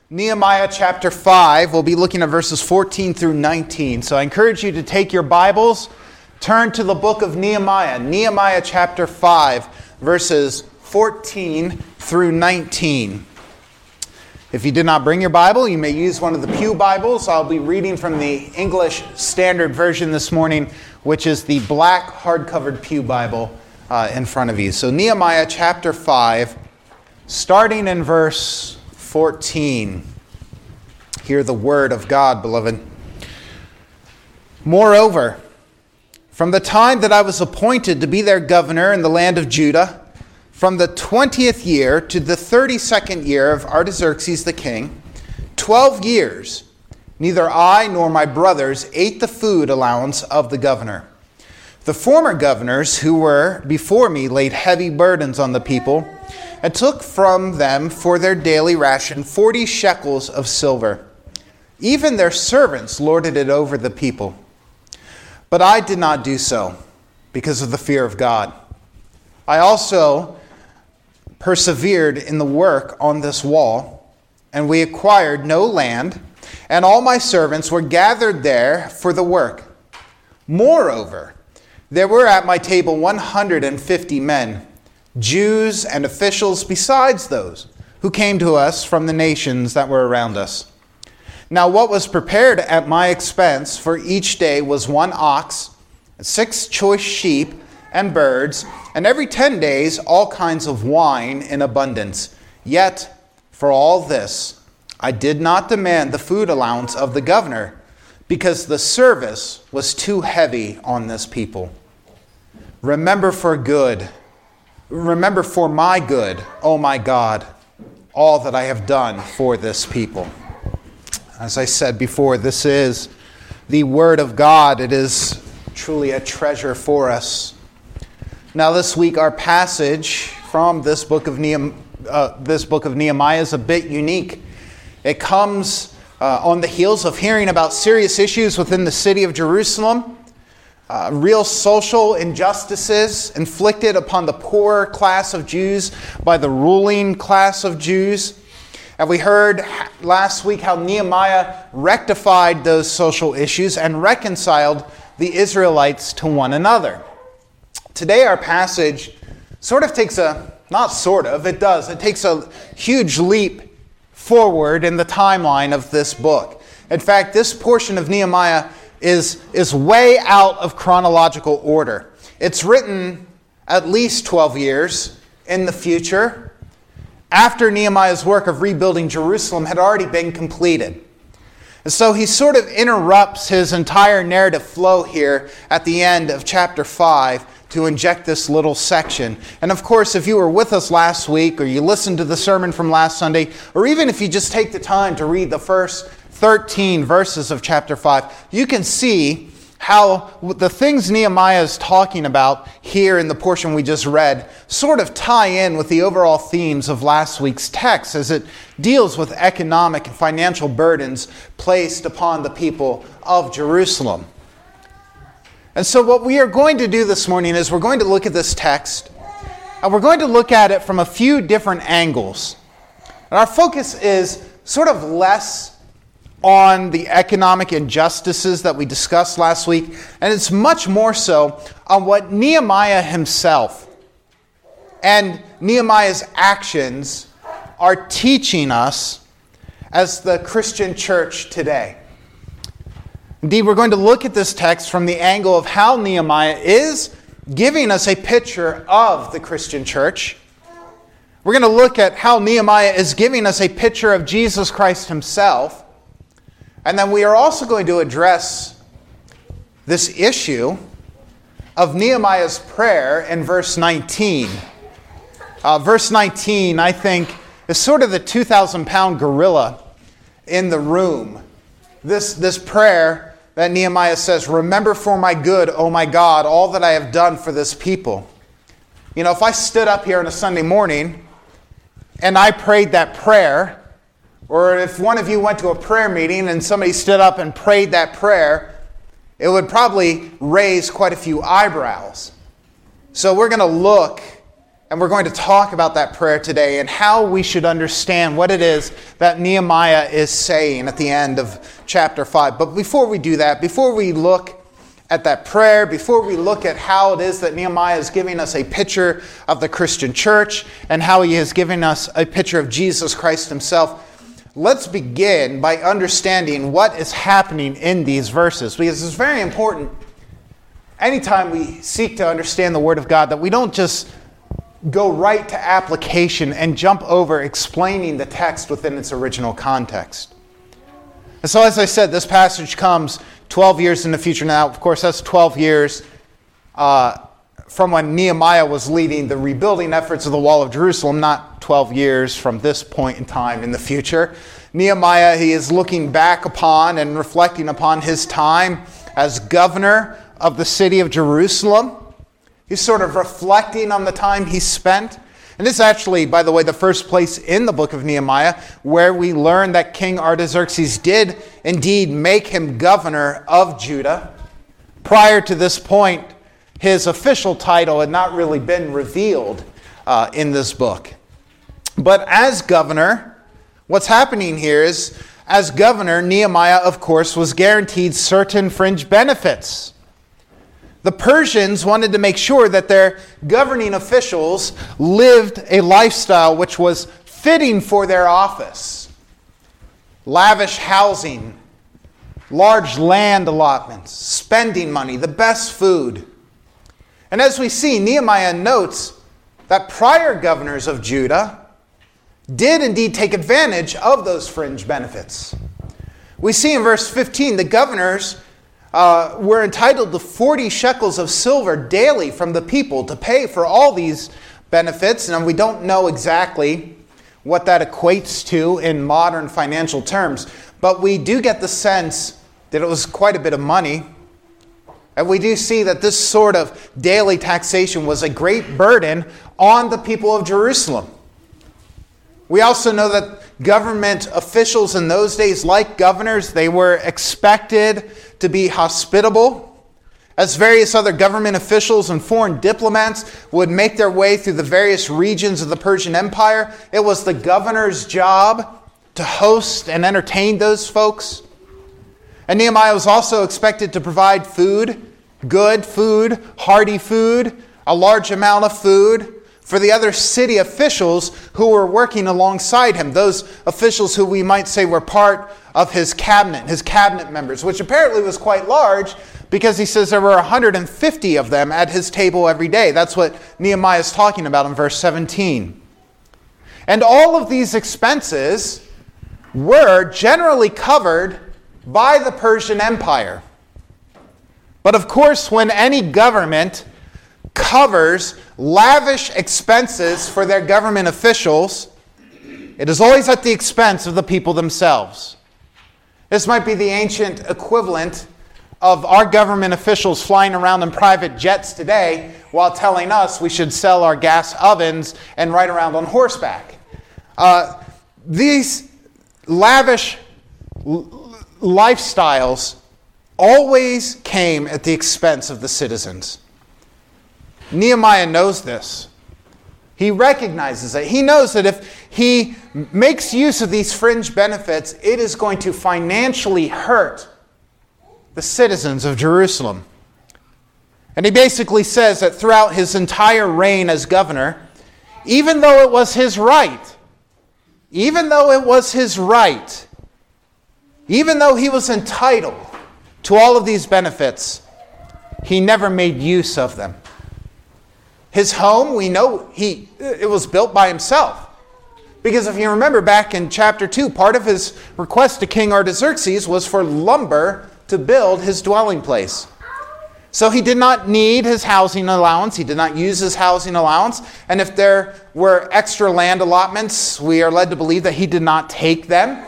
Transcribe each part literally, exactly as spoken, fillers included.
Nehemiah chapter five. We'll be looking at verses fourteen through nineteen. So I encourage you to take your Bibles, turn to the book of Nehemiah. Nehemiah chapter five, verses fourteen through nineteen. If you did not bring your Bible, you may use one of the pew Bibles. I'll be reading from the English Standard Version this morning, which is the black hardcovered pew Bible uh, in front of you. So Nehemiah chapter five, starting in verse fourteen. Hear the word of God, beloved. Moreover, from the time that I was appointed to be their governor in the land of Judah, from the twentieth year to the thirty-second year of Artaxerxes the king, twelve years, neither I nor my brothers ate the food allowance of the governor. The former governors who were before me laid heavy burdens on the people, and took from them for their daily ration forty shekels of silver. Even their servants lorded it over the people. But I did not do so, because of the fear of God. I also persevered in the work on this wall, and we acquired no land, and all my servants were gathered there for the work. Moreover, there were at my table one hundred fifty men, Jews and officials besides those who came to us from the nations that were around us. Now what was prepared at my expense for each day was one ox, six choice sheep and birds, and every ten days all kinds of wine in abundance. Yet for all this I did not demand the food allowance of the governor, because the service was too heavy on this people. Remember for good Remember for my good, O my God, all that I have done for this people. As I said before, this is the word of God. It is truly a treasure for us. Now this week our passage from this book of Nehem- uh, this book of Nehemiah is a bit unique. It comes uh, on the heels of hearing about serious issues within the city of Jerusalem. Uh, real social injustices inflicted upon the poorer class of Jews by the ruling class of Jews. And we heard last week how Nehemiah rectified those social issues and reconciled the Israelites to one another. Today our passage sort of takes a, not sort of, it does, it takes a huge leap forward in the timeline of this book. In fact, this portion of Nehemiah is, is way out of chronological order. It's written at least twelve years in the future, after Nehemiah's work of rebuilding Jerusalem had already been completed. And so he sort of interrupts his entire narrative flow here at the end of chapter five to inject this little section. And of course, if you were with us last week, or you listened to the sermon from last Sunday, or even if you just take the time to read the first thirteen verses of chapter five, you can see how the things Nehemiah is talking about here in the portion we just read sort of tie in with the overall themes of last week's text as it deals with economic and financial burdens placed upon the people of Jerusalem. And so what we are going to do this morning is we're going to look at this text, and we're going to look at it from a few different angles. And our focus is sort of less on the economic injustices that we discussed last week, and it's much more so on what Nehemiah himself and Nehemiah's actions are teaching us as the Christian church today. Indeed, we're going to look at this text from the angle of how Nehemiah is giving us a picture of the Christian church. We're going to look at how Nehemiah is giving us a picture of Jesus Christ himself. And then we are also going to address this issue of Nehemiah's prayer in verse nineteen. Uh, verse nineteen, I think, is sort of the two thousand pound gorilla in the room. This, this prayer that Nehemiah says, "Remember for my good, O my God, all that I have done for this people." You know, if I stood up here on a Sunday morning and I prayed that prayer, or if one of you went to a prayer meeting and somebody stood up and prayed that prayer, it would probably raise quite a few eyebrows. So we're going to look And we're going to talk about that prayer today and how we should understand what it is that Nehemiah is saying at the end of chapter five. But before we do that, before we look at that prayer, before we look at how it is that Nehemiah is giving us a picture of the Christian church and how he is giving us a picture of Jesus Christ himself, let's begin by understanding what is happening in these verses, because it's very important anytime we seek to understand the Word of God that we don't just go right to application and jump over explaining the text within its original context. And so, as I said, this passage comes twelve years in the future now. Of course, that's twelve years uh, from when Nehemiah was leading the rebuilding efforts of the Wall of Jerusalem, not twelve years from this point in time in the future. Nehemiah, he is looking back upon and reflecting upon his time as governor of the city of Jerusalem. He's sort of reflecting on the time he spent. And this is actually, by the way, the first place in the book of Nehemiah where we learn that King Artaxerxes did indeed make him governor of Judah. Prior to this point, his official title had not really been revealed uh, in this book. But as governor, what's happening here is, as governor, Nehemiah, of course, was guaranteed certain fringe benefits. The Persians wanted to make sure that their governing officials lived a lifestyle which was fitting for their office. Lavish housing, large land allotments, spending money, the best food. And as we see, Nehemiah notes that prior governors of Judah did indeed take advantage of those fringe benefits. We see in verse fifteen, the governors Uh, were entitled to forty shekels of silver daily from the people to pay for all these benefits. And we don't know exactly what that equates to in modern financial terms. But we do get the sense that it was quite a bit of money. And we do see that this sort of daily taxation was a great burden on the people of Jerusalem. We also know that government officials in those days, like governors, they were expected to be hospitable. As various other government officials and foreign diplomats would make their way through the various regions of the Persian Empire, it was the governor's job to host and entertain those folks. And Nehemiah was also expected to provide food, good food, hearty food, a large amount of food, for the other city officials who were working alongside him, those officials who we might say were part of his cabinet, his cabinet members, which apparently was quite large because he says there were one hundred fifty of them at his table every day. That's what Nehemiah is talking about in verse seventeen. And all of these expenses were generally covered by the Persian Empire. But of course, when any government covers lavish expenses for their government officials, it is always at the expense of the people themselves. This might be the ancient equivalent of our government officials flying around in private jets today while telling us we should sell our gas ovens and ride around on horseback. Uh, these lavish l- lifestyles always came at the expense of the citizens. Nehemiah knows this. He recognizes it. He knows that if he makes use of these fringe benefits, it is going to financially hurt the citizens of Jerusalem. And he basically says that throughout his entire reign as governor, even though it was his right, even though it was his right, even though he was entitled to all of these benefits, he never made use of them. His home, we know he it was built by himself. Because if you remember back in chapter two, part of his request to King Artaxerxes was for lumber to build his dwelling place. So he did not need his housing allowance. He did not use his housing allowance. And if there were extra land allotments, we are led to believe that he did not take them.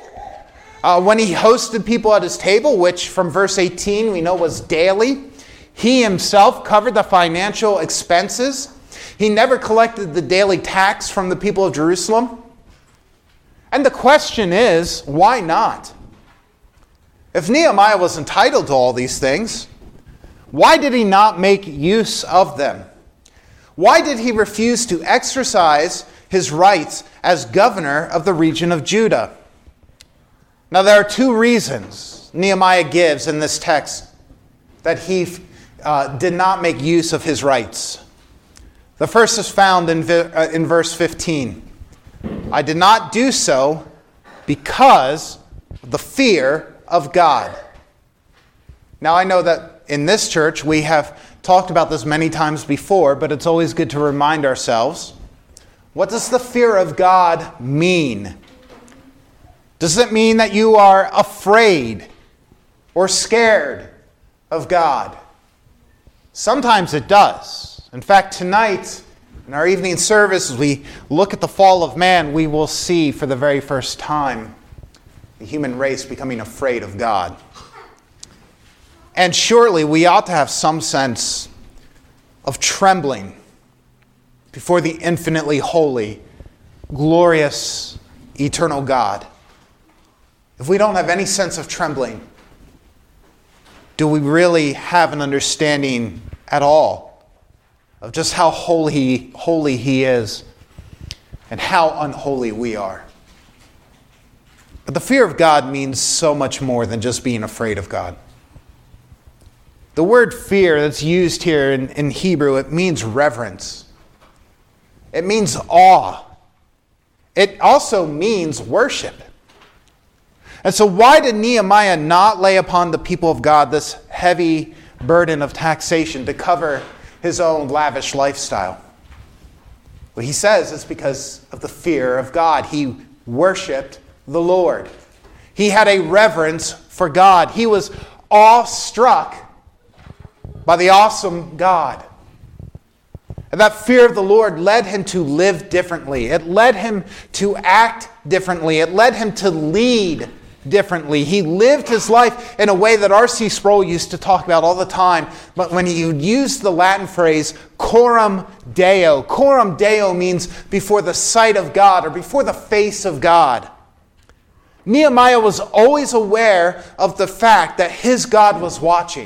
Uh, when he hosted people at his table, which from verse eighteen we know was daily, he himself covered the financial expenses. He never collected the daily tax from the people of Jerusalem. And the question is, why not? If Nehemiah was entitled to all these things, why did he not make use of them? Why did he refuse to exercise his rights as governor of the region of Judah? Now, there are two reasons Nehemiah gives in this text that he uh, did not make use of his rights. The first is found in, uh, in verse fifteen. I did not do so because of the fear of God. Now, I know that in this church we have talked about this many times before, but it's always good to remind ourselves, what does the fear of God mean? Does it mean that you are afraid or scared of God? Sometimes it does. In fact, tonight, in our evening service, as we look at the fall of man, we will see for the very first time the human race becoming afraid of God. And surely we ought to have some sense of trembling before the infinitely holy, glorious, eternal God. If we don't have any sense of trembling, do we really have an understanding at all of just how holy, holy He is and how unholy we are? But the fear of God means so much more than just being afraid of God. The word fear that's used here in, in Hebrew, it means reverence. It means awe. It also means worship. And so why did Nehemiah not lay upon the people of God this heavy burden of taxation to cover his own lavish lifestyle? Well, he says it's because of the fear of God. He worshiped the Lord. He had a reverence for God. He was awestruck by the awesome God. And that fear of the Lord led him to live differently. It led him to act differently. It led him to lead differently. He lived his life in a way that R C Sproul used to talk about all the time, but when he used the Latin phrase coram Deo. Coram Deo means before the sight of God or before the face of God. Nehemiah was always aware of the fact that his God was watching.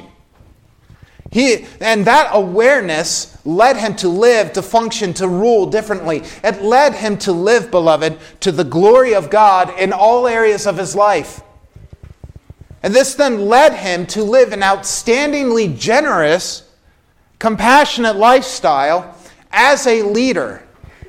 He, and that awareness led him to live, to function, to rule differently. It led him to live, beloved, to the glory of God in all areas of his life. And this then led him to live an outstandingly generous, compassionate lifestyle as a leader.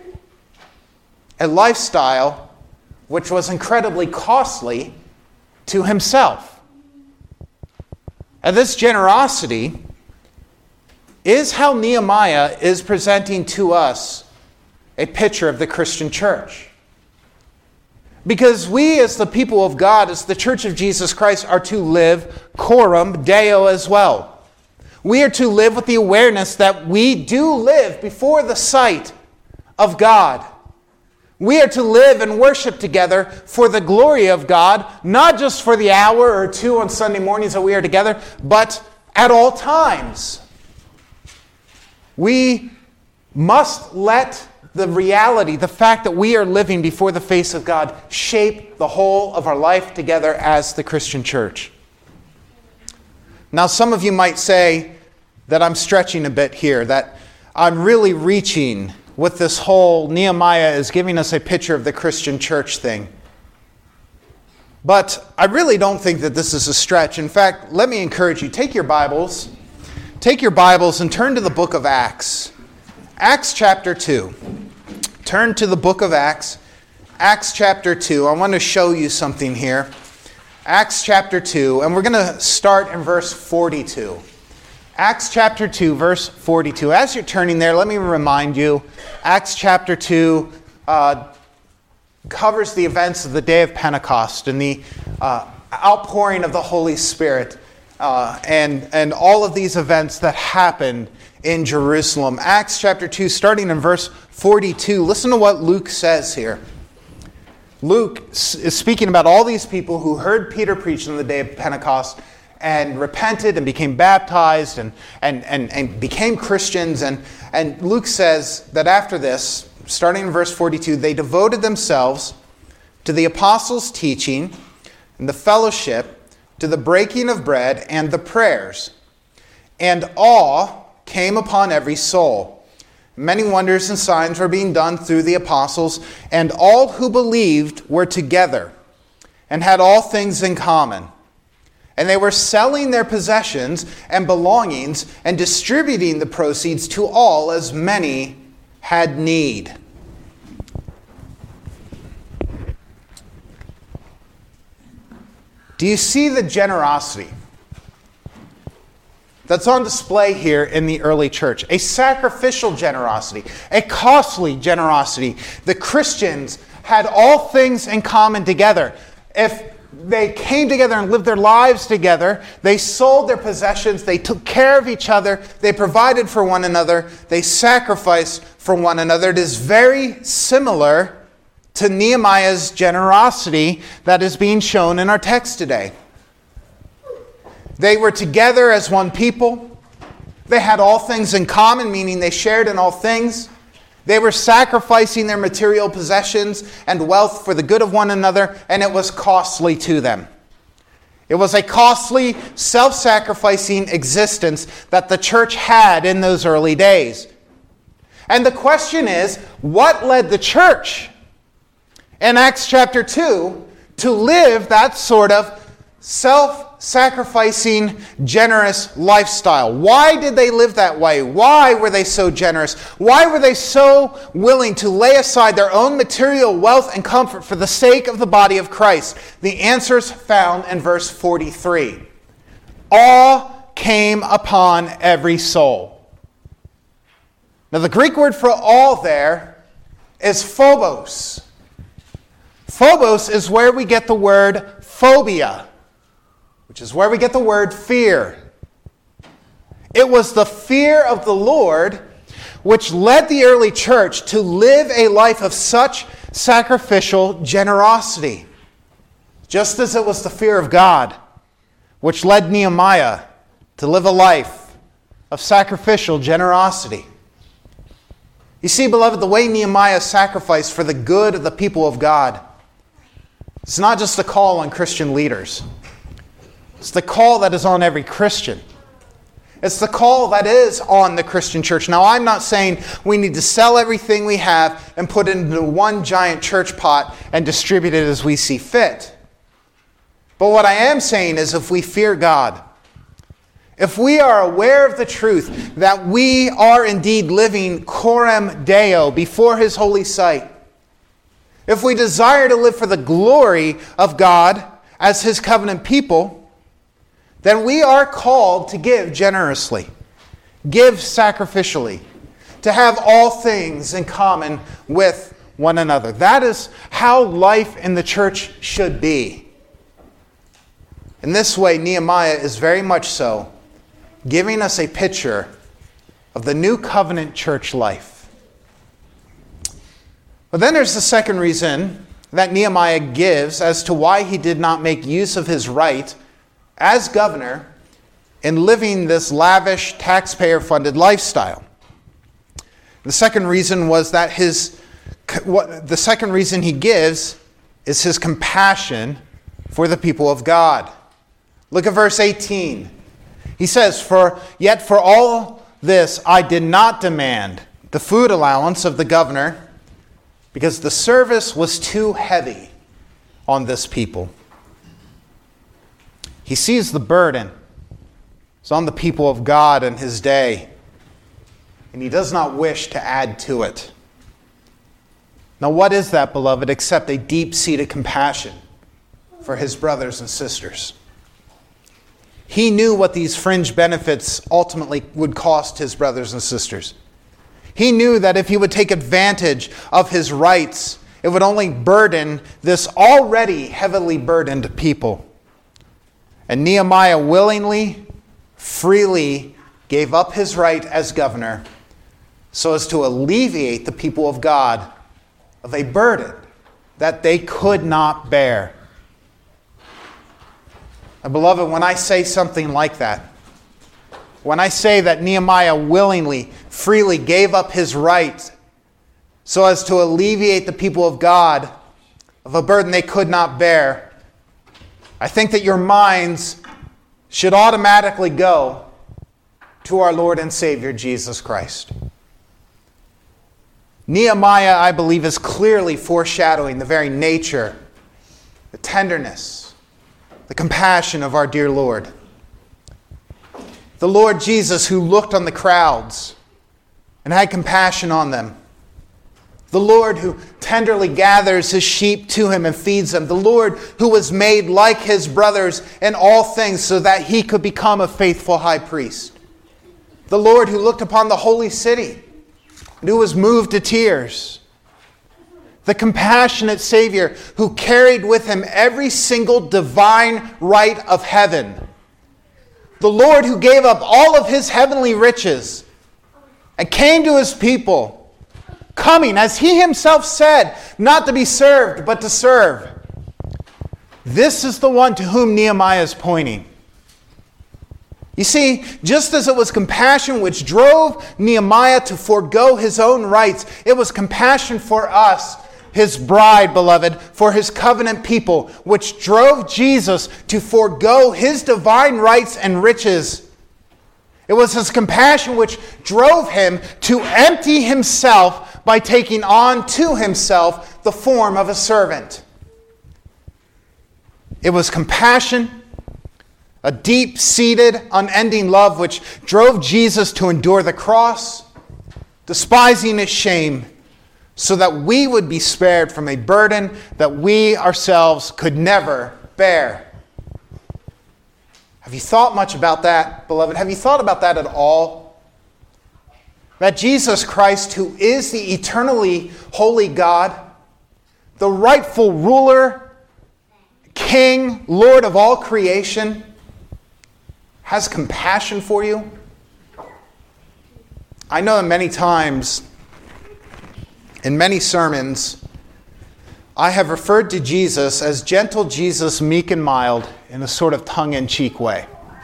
A lifestyle which was incredibly costly to himself. And this generosity is how Nehemiah is presenting to us a picture of the Christian church. Because we as the people of God, as the Church of Jesus Christ, are to live coram Deo as well. We are to live with the awareness that we do live before the sight of God. We are to live and worship together for the glory of God, not just for the hour or two on Sunday mornings that we are together, but at all times. We must let the reality, the fact that we are living before the face of God, shape the whole of our life together as the Christian church. Now, some of you might say that I'm stretching a bit here, that I'm really reaching with this whole Nehemiah is giving us a picture of the Christian church thing. But I really don't think that this is a stretch. In fact, let me encourage you, take your Bibles, take your Bibles and turn to the book of Acts. Acts chapter two. Turn to the book of Acts. Acts chapter two. I want to show you something here. Acts chapter two, and we're going to start in verse forty-two. Acts chapter two, verse forty-two. As you're turning there, let me remind you, Acts chapter two uh, covers the events of the day of Pentecost and the uh, outpouring of the Holy Spirit uh, and, and all of these events that happened in Jerusalem. Acts chapter two, starting in verse forty-two. Listen to what Luke says here. Luke is speaking about all these people who heard Peter preach on the day of Pentecost and repented and became baptized and, and, and, and became Christians. And, and Luke says that after this, starting in verse forty-two, they devoted themselves to the apostles' teaching and the fellowship, to the breaking of bread and the prayers. And awe came upon every soul. Many wonders and signs were being done through the apostles, and all who believed were together and had all things in common. And they were selling their possessions and belongings and distributing the proceeds to all as many had need. Do you see the generosity that's on display here in the early church? A sacrificial generosity, a costly generosity. The Christians had all things in common together. If they came together and lived their lives together, they sold their possessions, they took care of each other, they provided for one another, they sacrificed for one another. It is very similar to Nehemiah's generosity that is being shown in our text today. They were together as one people. They had all things in common, meaning they shared in all things. They were sacrificing their material possessions and wealth for the good of one another, and it was costly to them. It was a costly, self-sacrificing existence that the church had in those early days. And the question is, what led the church in Acts chapter two to live that sort of self-sacrificing, generous lifestyle? Why did they live that way? Why were they so generous? Why were they so willing to lay aside their own material wealth and comfort for the sake of the body of Christ? The answer's found in verse forty-three. Awe came upon every soul. Now the Greek word for awe there is phobos. Phobos is where we get the word phobia, which is where we get the word fear. It was the fear of the Lord which led the early church to live a life of such sacrificial generosity, just as it was the fear of God which led Nehemiah to live a life of sacrificial generosity. You see, beloved, the way Nehemiah sacrificed for the good of the people of God, it's not just a call on Christian leaders. It's the call that is on every Christian. It's the call that is on the Christian church. Now, I'm not saying we need to sell everything we have and put it into one giant church pot and distribute it as we see fit. But what I am saying is, if we fear God, if we are aware of the truth that we are indeed living coram Deo before His holy sight, if we desire to live for the glory of God as His covenant people, then we are called to give generously, give sacrificially, to have all things in common with one another. That is how life in the church should be. In this way, Nehemiah is very much so giving us a picture of the new covenant church life. But then there's the second reason that Nehemiah gives as to why he did not make use of his right as governor in living this lavish, taxpayer-funded lifestyle. The second reason was that his, what, the second reason he gives is his compassion for the people of God. Look at verse eighteen. He says, "For yet for all this I did not demand the food allowance of the governor, because the service was too heavy on this people." He sees the burden. It's on the people of God in his day, and he does not wish to add to it. Now, what is that, beloved, except a deep-seated compassion for his brothers and sisters? He knew what these fringe benefits ultimately would cost his brothers and sisters. He knew that if he would take advantage of his rights, it would only burden this already heavily burdened people. And Nehemiah willingly, freely gave up his right as governor so as to alleviate the people of God of a burden that they could not bear. And beloved, when I say something like that, when I say that Nehemiah willingly, freely gave up his right so as to alleviate the people of God of a burden they could not bear, I think that your minds should automatically go to our Lord and Savior, Jesus Christ. Nehemiah, I believe, is clearly foreshadowing the very nature, the tenderness, the compassion of our dear Lord. The Lord Jesus who looked on the crowds and had compassion on them. The Lord who tenderly gathers his sheep to him and feeds them. The Lord who was made like his brothers in all things so that he could become a faithful high priest. The Lord who looked upon the holy city and who was moved to tears. The compassionate Savior who carried with him every single divine right of heaven. The Lord who gave up all of his heavenly riches and came to his people, coming, as he himself said, not to be served, but to serve. This is the one to whom Nehemiah is pointing. You see, just as it was compassion which drove Nehemiah to forego his own rights, it was compassion for us, his bride, beloved, for his covenant people, which drove Jesus to forego his divine rights and riches. It was his compassion which drove him to empty himself by taking on to himself the form of a servant. It was compassion, a deep-seated, unending love which drove Jesus to endure the cross, despising its shame, so that we would be spared from a burden that we ourselves could never bear. Have you thought much about that, beloved? Have you thought about that at all? That Jesus Christ, who is the eternally holy God, the rightful ruler, King, Lord of all creation, has compassion for you? I know that many times, in many sermons, I have referred to Jesus as gentle Jesus, meek and mild, in a sort of tongue-in-cheek way.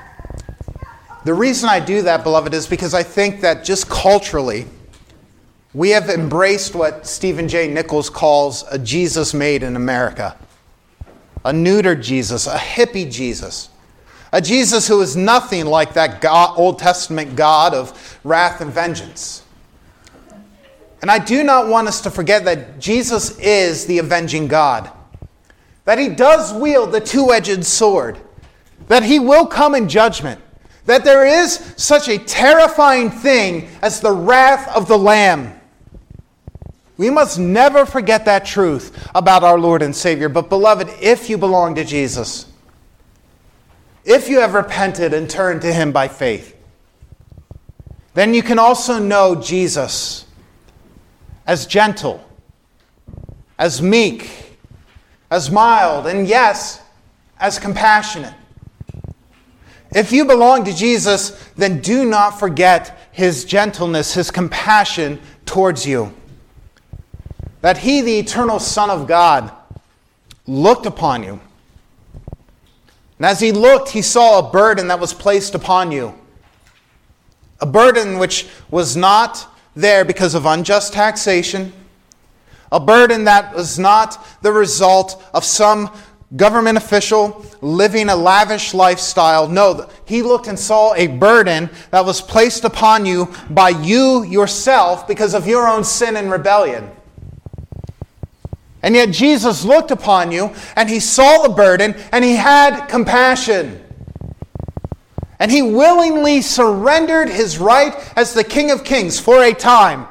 The reason I do that, beloved, is because I think that just culturally, we have embraced what Stephen J. Nichols calls a Jesus made in America. A neutered Jesus, a hippie Jesus. A Jesus who is nothing like that God, Old Testament God of wrath and vengeance. And I do not want us to forget that Jesus is the avenging God. That he does wield the two-edged sword. That he will come in judgment. That there is such a terrifying thing as the wrath of the Lamb. We must never forget that truth about our Lord and Savior. But beloved, if you belong to Jesus, if you have repented and turned to him by faith, then you can also know Jesus as gentle, as meek, as mild, and yes, as compassionate. If you belong to Jesus, then do not forget his gentleness, his compassion towards you. That he, the eternal Son of God, looked upon you. And as he looked, he saw a burden that was placed upon you. A burden which was not there because of unjust taxation. A burden that was not the result of some government official living a lavish lifestyle. No, he looked and saw a burden that was placed upon you by you yourself because of your own sin and rebellion. And yet Jesus looked upon you and he saw the burden and he had compassion. And he willingly surrendered his right as the King of Kings for a time.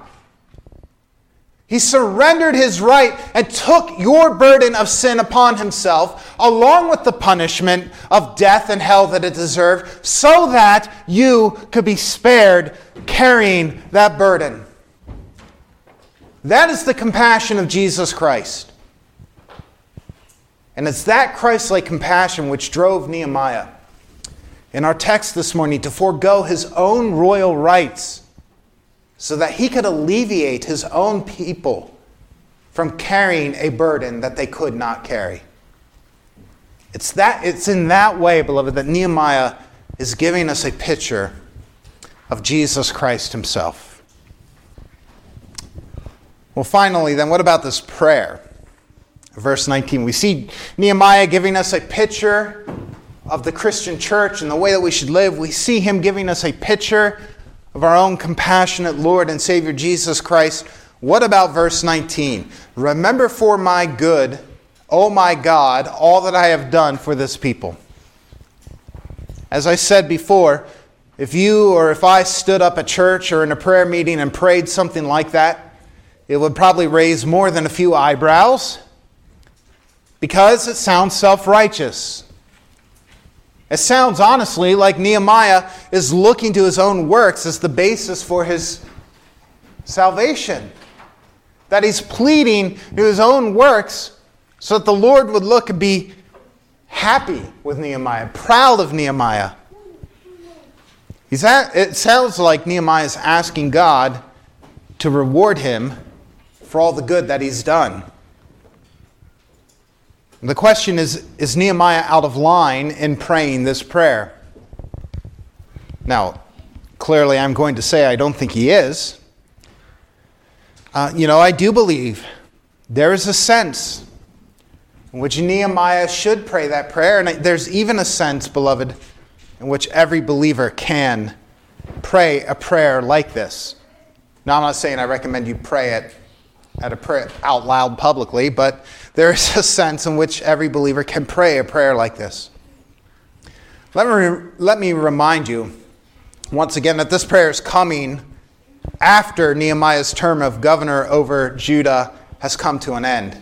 He surrendered his right and took your burden of sin upon himself, along with the punishment of death and hell that it deserved, so that you could be spared carrying that burden. That is the compassion of Jesus Christ. And it's that Christ-like compassion which drove Nehemiah in our text this morning to forego his own royal rights so that he could alleviate his own people from carrying a burden that they could not carry. It's that, it's in that way, beloved, that Nehemiah is giving us a picture of Jesus Christ himself. Well, finally, then, what about this prayer? Verse nineteen, we see Nehemiah giving us a picture of the Christian church and the way that we should live. We see him giving us a picture of our own compassionate Lord and Savior Jesus Christ. What about verse nineteen? Remember for my good, O my God, all that I have done for this people. As I said before, if you or if I stood up at church or in a prayer meeting and prayed something like that, it would probably raise more than a few eyebrows because it sounds self-righteous. It sounds honestly like Nehemiah is looking to his own works as the basis for his salvation. That he's pleading to his own works so that the Lord would look and be happy with Nehemiah, proud of Nehemiah. He's at, it sounds like Nehemiah is asking God to reward him for all the good that he's done. The question is, is Nehemiah out of line in praying this prayer? Now, clearly I'm going to say I don't think he is. Uh, you know, I do believe there is a sense in which Nehemiah should pray that prayer. And there's even a sense, beloved, in which every believer can pray a prayer like this. Now, I'm not saying I recommend you pray it at a prayer out loud publicly, but there is a sense in which every believer can pray a prayer like this. Let me, let me remind you once again that this prayer is coming after Nehemiah's term of governor over Judah has come to an end.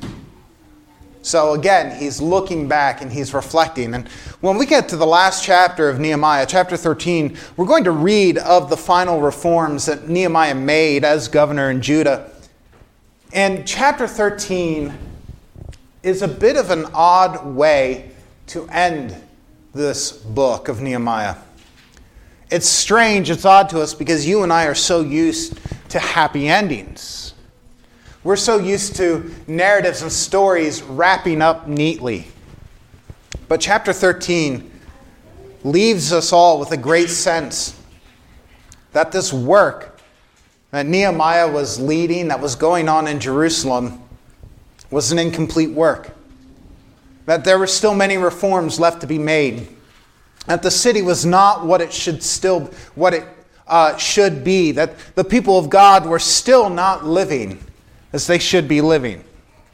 So again, he's looking back and he's reflecting. And when we get to the last chapter of Nehemiah, chapter thirteen, we're going to read of the final reforms that Nehemiah made as governor in Judah. And chapter thirteen is a bit of an odd way to end this book of Nehemiah. It's strange, it's odd to us because you and I are so used to happy endings. We're so used to narratives and stories wrapping up neatly. But chapter thirteen leaves us all with a great sense that this work that Nehemiah was leading, that was going on in Jerusalem, was an incomplete work. That there were still many reforms left to be made. That the city was not what it should still, what it uh, should be. That the people of God were still not living as they should be living.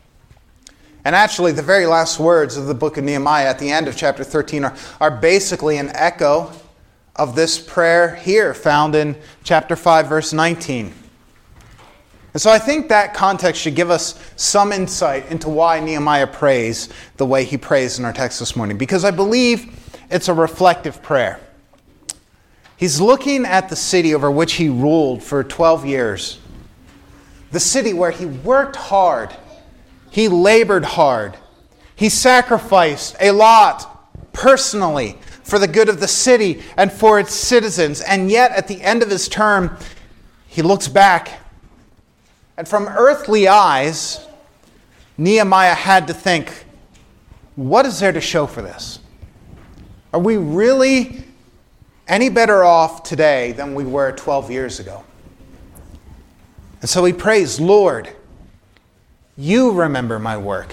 And actually, the very last words of the book of Nehemiah at the end of chapter thirteen are, are basically an echo of this prayer here found in chapter five, verse nineteen. And so I think that context should give us some insight into why Nehemiah prays the way he prays in our text this morning. Because I believe it's a reflective prayer. He's looking at the city over which he ruled for twelve years. The city where he worked hard. He labored hard. He sacrificed a lot personally for the good of the city and for its citizens. And yet at the end of his term, he looks back. And from earthly eyes, Nehemiah had to think, what is there to show for this? Are we really any better off today than we were twelve years ago? And so he prays, Lord, you remember my work.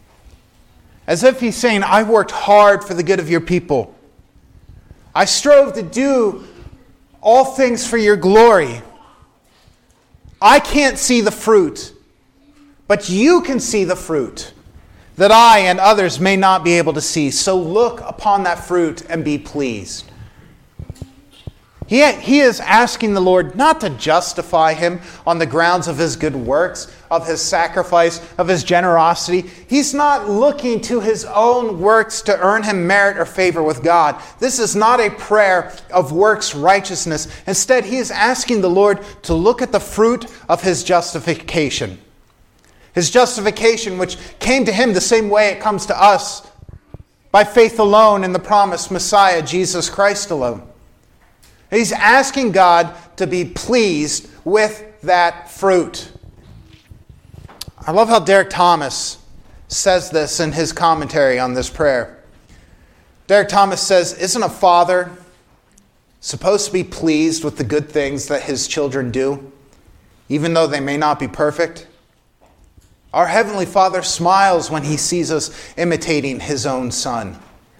As if he's saying, I worked hard for the good of your people. I strove to do all things for your glory. I can't see the fruit, but you can see the fruit that I and others may not be able to see. So look upon that fruit and be pleased. He, he is asking the Lord not to justify him on the grounds of his good works, of his sacrifice, of his generosity. He's not looking to his own works to earn him merit or favor with God. This is not a prayer of works righteousness. Instead, he is asking the Lord to look at the fruit of his justification. His justification, which came to him the same way it comes to us, by faith alone in the promised Messiah, Jesus Christ alone. He's asking God to be pleased with that fruit. I love how Derek Thomas says this in his commentary on this prayer. Derek Thomas says, isn't a father supposed to be pleased with the good things that his children do, even though they may not be perfect? Our Heavenly Father smiles when he sees us imitating his own Son.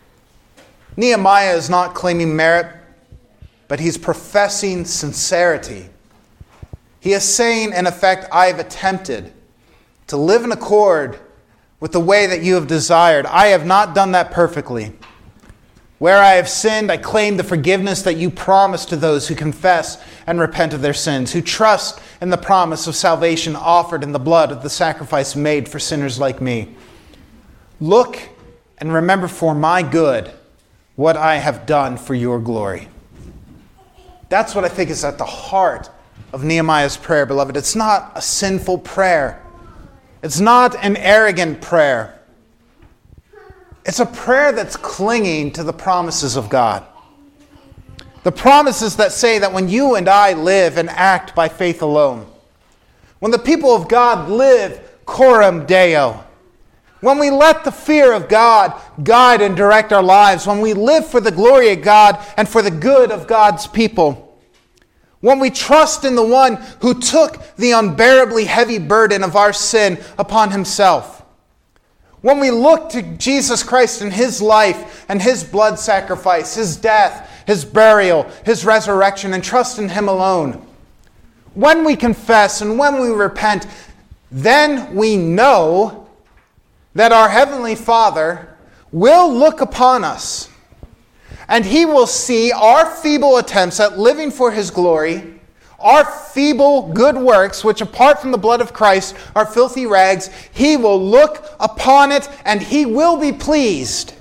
Nehemiah is not claiming merit, but he's professing sincerity. He is saying, in effect, I have attempted to live in accord with the way that you have desired. I have not done that perfectly. Where I have sinned, I claim the forgiveness that you promise to those who confess and repent of their sins, who trust in the promise of salvation offered in the blood of the sacrifice made for sinners like me. Look and remember for my good what I have done for your glory. That's what I think is at the heart of Nehemiah's prayer, beloved. It's not a sinful prayer. It's not an arrogant prayer. It's a prayer that's clinging to the promises of God. The promises that say that when you and I live and act by faith alone, when the people of God live coram Deo, when we let the fear of God guide and direct our lives, when we live for the glory of God and for the good of God's people, when we trust in the one who took the unbearably heavy burden of our sin upon himself, when we look to Jesus Christ and his life and his blood sacrifice, his death, his burial, his resurrection, and trust in him alone, when we confess and when we repent, then we know that our Heavenly Father will look upon us and he will see our feeble attempts at living for his glory, our feeble good works, which apart from the blood of Christ are filthy rags. He will look upon it and he will be pleased.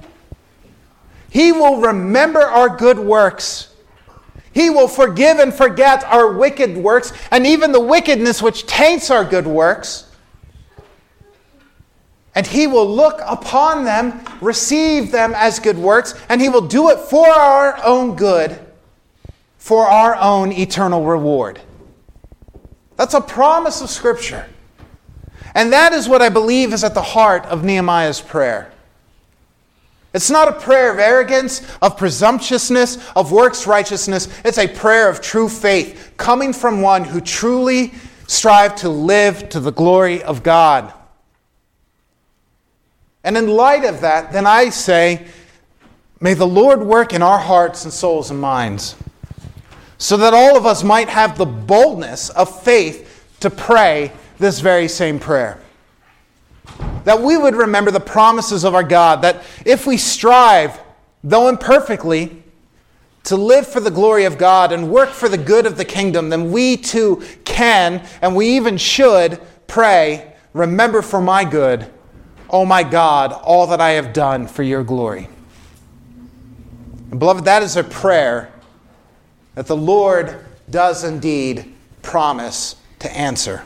He will remember our good works. He will forgive and forget our wicked works and even the wickedness which taints our good works. And he will look upon them, receive them as good works, and he will do it for our own good, for our own eternal reward. That's a promise of Scripture. And that is what I believe is at the heart of Nehemiah's prayer. It's not a prayer of arrogance, of presumptuousness, of works righteousness. It's a prayer of true faith, coming from one who truly strived to live to the glory of God. And in light of that, then I say, may the Lord work in our hearts and souls and minds, so that all of us might have the boldness of faith to pray this very same prayer. That we would remember the promises of our God, that if we strive, though imperfectly, to live for the glory of God and work for the good of the kingdom, then we too can, and we even should, pray, remember for my good, O my God, all that I have done for your glory. And beloved, that is a prayer that the Lord does indeed promise to answer.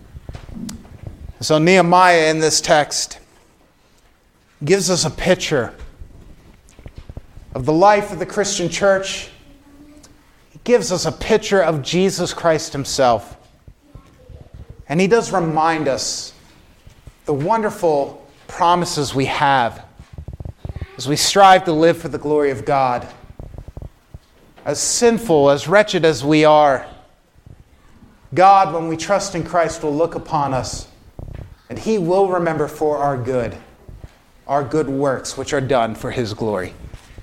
So Nehemiah in this text gives us a picture of the life of the Christian church. He gives us a picture of Jesus Christ himself. And he does remind us the wonderful promises we have as we strive to live for the glory of God. As sinful, as wretched as we are, God, when we trust in Christ, will look upon us and he will remember for our good, our good works which are done for his glory.